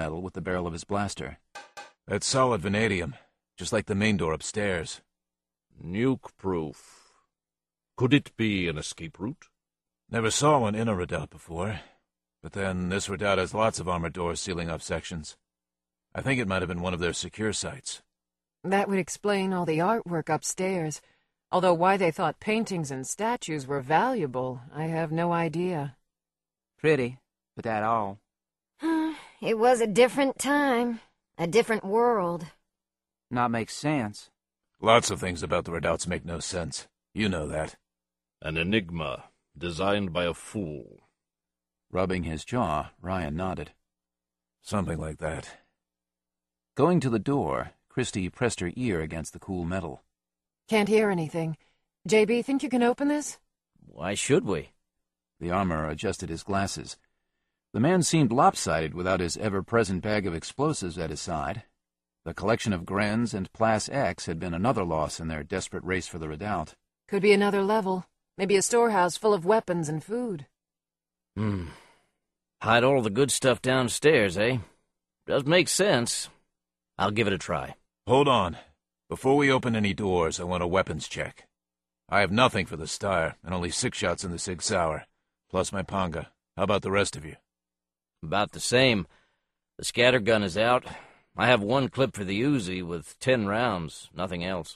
metal with the barrel of his blaster. That's solid vanadium, just like the main door upstairs. Nuke-proof. Could it be an escape route? Never saw one in a redoubt before, but then this redoubt has lots of armored doors sealing off sections. I think it might have been one of their secure sites. That would explain all the artwork upstairs. Although why they thought paintings and statues were valuable, I have no idea. Pretty, but that all. It was a different time, a different world. Not makes sense. Lots of things about the redoubts make no sense. You know that. An enigma, designed by a fool. Rubbing his jaw, Ryan nodded. Something like that. Going to the door, Christie pressed her ear against the cool metal. Can't hear anything. JB, think you can open this? Why should we? The armorer adjusted his glasses. The man seemed lopsided without his ever-present bag of explosives at his side. The collection of Grens and Plas X had been another loss in their desperate race for the redoubt. Could be another level. Maybe a storehouse full of weapons and food. Hide all the good stuff downstairs, eh? Does make sense. I'll give it a try. Hold on. Before we open any doors, I want a weapons check. I have nothing for the Steyr, and only 6 shots in the Sig Sauer, plus my Panga. How about the rest of you? About the same. The scatter gun is out. I have 1 clip for the Uzi with 10 rounds, nothing else.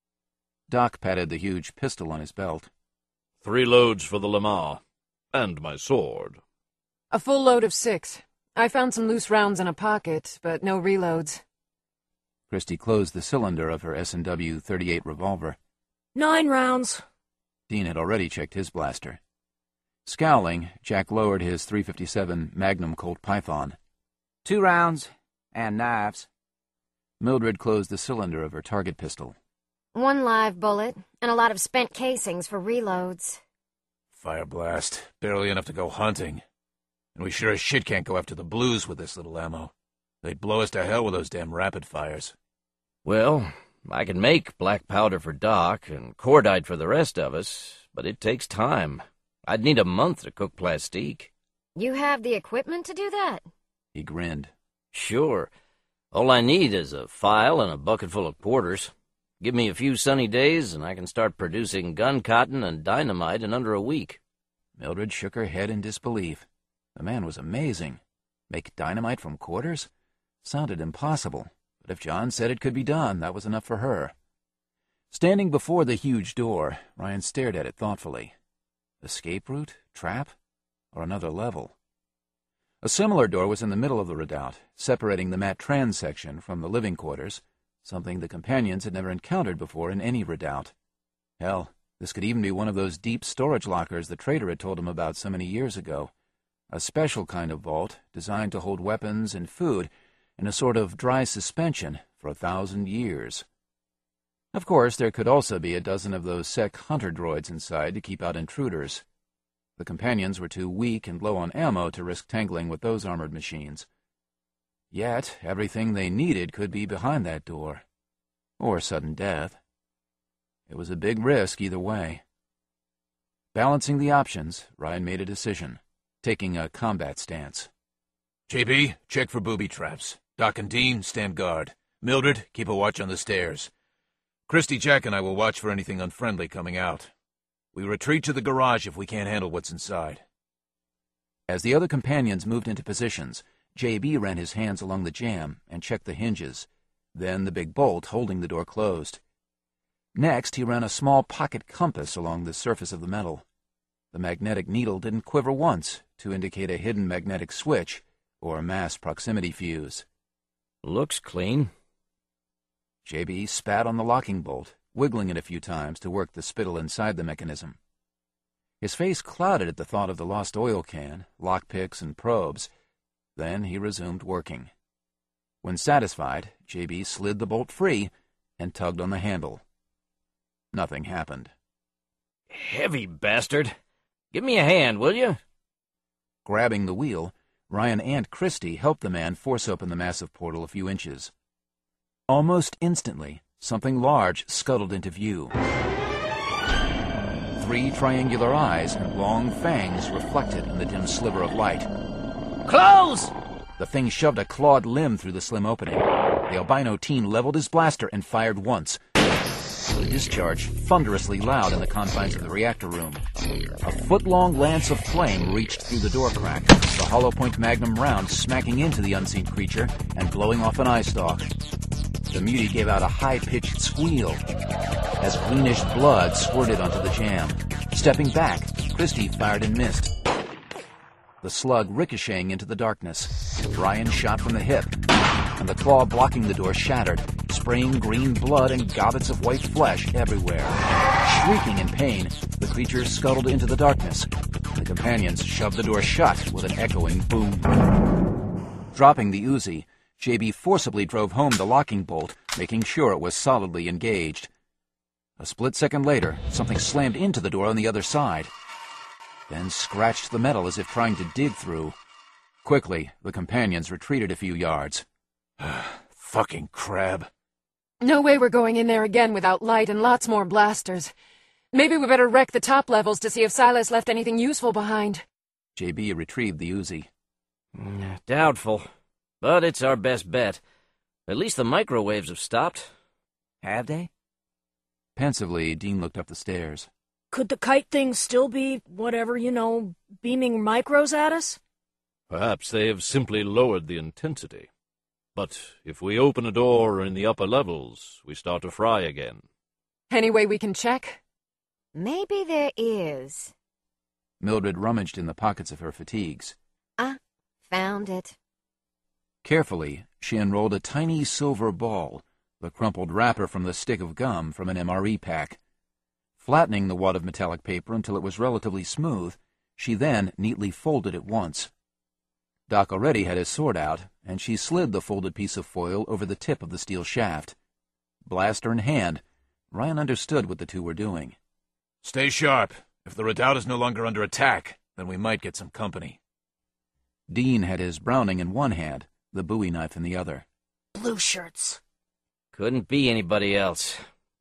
Doc patted the huge pistol on his belt. 3 loads for the Lamar. And my sword. A full load of 6. I found some loose rounds in a pocket, but no reloads. Christie closed the cylinder of her S&W .38 revolver. 9 rounds. Dean had already checked his blaster. Scowling, Jack lowered his .357 Magnum Colt Python. 2 rounds, and knives. Mildred closed the cylinder of her target pistol. 1 live bullet, and a lot of spent casings for reloads. Fire blast. Barely enough to go hunting. And we sure as shit can't go after the Blues with this little ammo. They'd blow us to hell with those damn rapid fires. Well, I can make black powder for Doc and cordite for the rest of us, but it takes time. I'd need a month to cook plastique. You have the equipment to do that? He grinned. Sure. All I need is a file and a bucket full of quarters. Give me a few sunny days, and I can start producing gun cotton and dynamite in under a week. Mildred shook her head in disbelief. The man was amazing. Make dynamite from quarters? Sounded impossible, but if John said it could be done, that was enough for her. Standing before the huge door, Ryan stared at it thoughtfully. Escape route? Trap? Or another level? A similar door was in the middle of the redoubt, separating the Mat Trans section from the living quarters, something the companions had never encountered before in any redoubt. Hell, this could even be one of those deep storage lockers the trader had told him about so many years ago. A special kind of vault designed to hold weapons and food in a sort of dry suspension for 1,000 years. Of course, there could also be a dozen of those Sec hunter droids inside to keep out intruders. The companions were too weak and low on ammo to risk tangling with those armored machines. Yet, everything they needed could be behind that door. Or sudden death. It was a big risk either way. Balancing the options, Ryan made a decision, taking a combat stance. JB, check for booby traps. Doc and Dean, stand guard. Mildred, keep a watch on the stairs. Christie, Jack, and I will watch for anything unfriendly coming out. We retreat to the garage if we can't handle what's inside. As the other companions moved into positions, JB ran his hands along the jamb and checked the hinges, then the big bolt holding the door closed. Next, he ran a small pocket compass along the surface of the metal. The magnetic needle didn't quiver once to indicate a hidden magnetic switch or a mass proximity fuse. Looks clean. JB spat on the locking bolt, wiggling it a few times to work the spittle inside the mechanism. His face clouded at the thought of the lost oil can, lockpicks, and probes. Then he resumed working. When satisfied, JB slid the bolt free and tugged on the handle. Nothing happened. Heavy bastard. Give me a hand, will you? Grabbing the wheel, Ryan and Christie helped the man force open the massive portal a few inches. Almost instantly, something large scuttled into view. 3 triangular eyes and long fangs reflected in the dim sliver of light. Close! The thing shoved a clawed limb through the slim opening. The albino teen leveled his blaster and fired once. The discharge thunderously loud in the confines of the reactor room. A foot-long lance of flame reached through the door crack, the hollow-point magnum round smacking into the unseen creature and blowing off an eye stalk. The mutie gave out a high-pitched squeal as greenish blood squirted onto the jam. Stepping back, Christie fired and missed. The slug ricocheting into the darkness. Ryan shot from the hip, and the claw blocking the door shattered, spraying green blood and gobbets of white flesh everywhere. Shrieking in pain, the creature scuttled into the darkness. The companions shoved the door shut with an echoing boom. Dropping the Uzi, JB forcibly drove home the locking bolt, making sure it was solidly engaged. A split second later, something slammed into the door on the other side, then scratched the metal as if trying to dig through. Quickly, the companions retreated a few yards. Fucking crab. No way we're going in there again without light and lots more blasters. Maybe we better wreck the top levels to see if Silas left anything useful behind. JB retrieved the Uzi. Doubtful, but it's our best bet. At least the microwaves have stopped. Have they? Pensively, Dean looked up the stairs. Could the kite thing still be, whatever, beaming micros at us? Perhaps they have simply lowered the intensity. But if we open a door in the upper levels, we start to fry again. Any way we can check? Maybe there is. Mildred rummaged in the pockets of her fatigues. Found it. Carefully, she unrolled a tiny silver ball, the crumpled wrapper from the stick of gum from an MRE pack. Flattening the wad of metallic paper until it was relatively smooth, she then neatly folded it once. Doc already had his sword out, and she slid the folded piece of foil over the tip of the steel shaft. Blaster in hand, Ryan understood what the two were doing. Stay sharp. If the redoubt is no longer under attack, then we might get some company. Dean had his Browning in one hand, the Bowie knife in the other. Blue shirts. Couldn't be anybody else.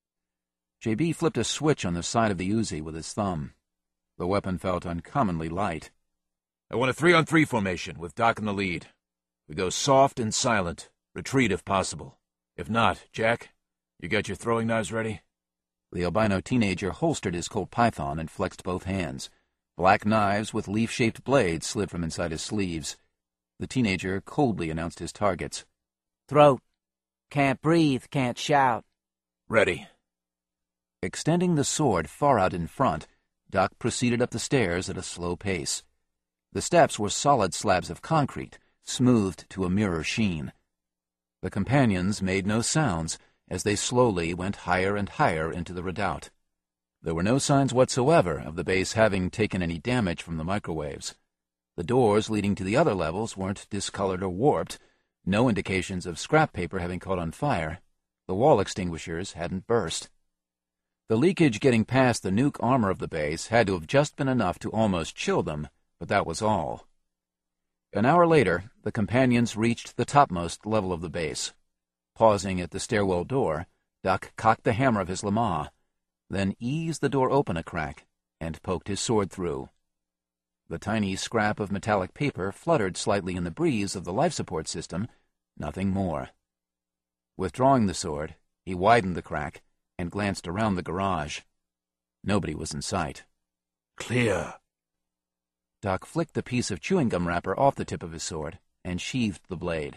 JB flipped a switch on the side of the Uzi with his thumb. The weapon felt uncommonly light. I want a 3-on-3 formation with Doc in the lead. We go soft and silent. Retreat if possible. If not, Jack, you got your throwing knives ready? The albino teenager holstered his Colt Python and flexed both hands. Black knives with leaf-shaped blades slid from inside his sleeves. The teenager coldly announced his targets. Throat. Can't breathe, can't shout. Ready. Extending the sword far out in front, Doc proceeded up the stairs at a slow pace. The steps were solid slabs of concrete, smoothed to a mirror sheen. The companions made no sounds as they slowly went higher and higher into the redoubt. There were no signs whatsoever of the base having taken any damage from the microwaves. The doors leading to the other levels weren't discolored or warped, no indications of scrap paper having caught on fire. The wall extinguishers hadn't burst. The leakage getting past the nuke armor of the base had to have just been enough to almost chill them, but that was all. An hour later, the companions reached the topmost level of the base. Pausing at the stairwell door, Doc cocked the hammer of his Lamar, then eased the door open a crack and poked his sword through. The tiny scrap of metallic paper fluttered slightly in the breeze of the life support system, nothing more. Withdrawing the sword, he widened the crack and glanced around the garage. Nobody was in sight. Clear. Doc flicked the piece of chewing gum wrapper off the tip of his sword and sheathed the blade.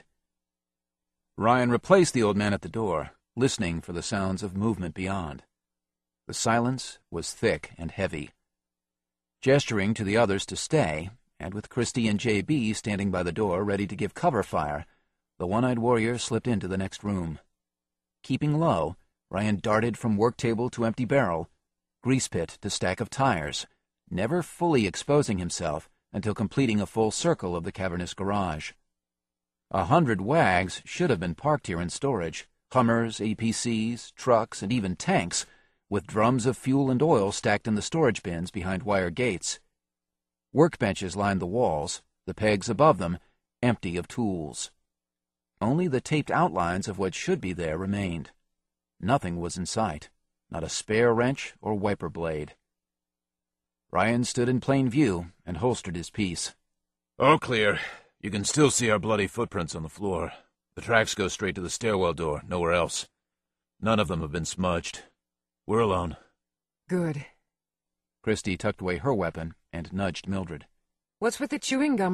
Ryan replaced the old man at the door, listening for the sounds of movement beyond. The silence was thick and heavy. Gesturing to the others to stay, and with Christie and JB standing by the door ready to give cover fire, the one-eyed warrior slipped into the next room. Keeping low, Ryan darted from work table to empty barrel, grease pit to stack of tires, never fully exposing himself until completing a full circle of the cavernous garage. 100 wags should have been parked here in storage, Hummers, APCs, trucks, and even tanks, with drums of fuel and oil stacked in the storage bins behind wire gates. Workbenches lined the walls, the pegs above them empty of tools. Only the taped outlines of what should be there remained. Nothing was in sight, not a spare wrench or wiper blade. Ryan stood in plain view and holstered his piece. All clear. You can still see our bloody footprints on the floor. The tracks go straight to the stairwell door, nowhere else. None of them have been smudged. We're alone. Good. Christy tucked away her weapon and nudged Mildred. What's with the chewing gum